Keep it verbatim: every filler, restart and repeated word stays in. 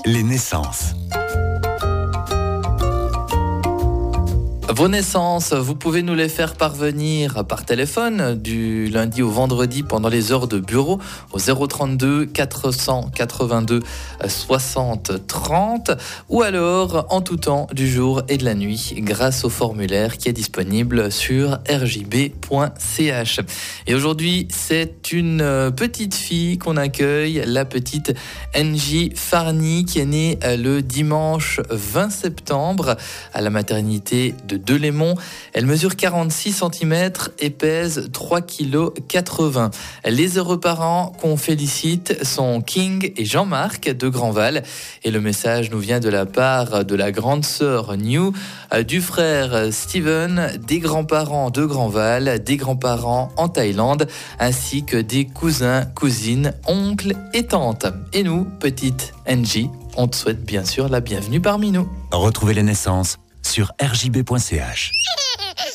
Les naissances. Vos naissances, vous pouvez nous les faire parvenir par téléphone du lundi au vendredi pendant les heures de bureau au zéro trente-deux quatre cent quatre-vingt-deux soixante trente ou alors en tout temps du jour et de la nuit grâce au formulaire qui est disponible sur r j b point c h. Et aujourd'hui, c'est une petite fille qu'on accueille, la petite Angie Farny qui est née le dimanche vingt septembre à la maternité de Delémont. Elle mesure quarante-six centimètres et pèse trois virgule quatre-vingts kilos. Les heureux parents qu'on félicite sont King et Jean-Marc de Grandval. Et le message nous vient de la part de la grande sœur New, du frère Steven, des grands-parents de Grandval, des grands-parents en Thaïlande, ainsi que des cousins, cousines, oncles et tantes. Et nous, petite Angie, on te souhaite bien sûr la bienvenue parmi nous. Retrouvez les naissances sur r j b point c h.